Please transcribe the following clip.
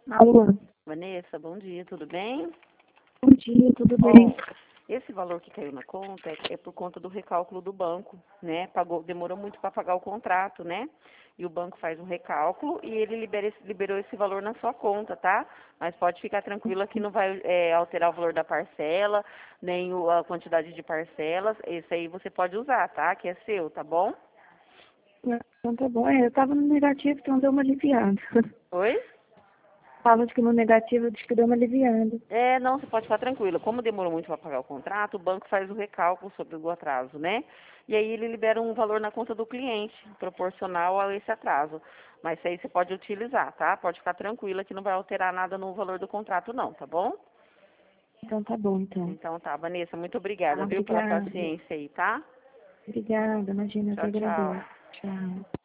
Alô, Vanessa, bom dia, tudo bem? bom dia, tudo Ó, bem? esse valor que caiu na conta é por conta do recálculo do banco, né? Demorou muito para pagar o contrato, né? E o banco faz um recálculo e ele liberou esse valor na sua conta, tá? Mas pode ficar tranquila que não vai alterar o valor da parcela, nem a quantidade de parcelas. Esse aí você pode usar, tá? Que é seu, tá bom? Então tá bom. Eu tava no negativo, então deu uma aliviada. Oi? Fala de que no negativo diz que deu uma aliviada. Não, você pode ficar tranquila. Como demorou muito para pagar o contrato, o banco faz o recálculo sobre o atraso, né? E aí ele libera um valor na conta do cliente, proporcional a esse atraso. Mas isso aí você pode utilizar, tá? Pode ficar tranquila que não vai alterar nada no valor do contrato não, tá bom? Então tá bom, então. Então tá, Vanessa, muito obrigada, viu, pela Obrigada. paciência aí, tá? Obrigada, imagina, eu que Tchau, tchau. agradeço. Tchau.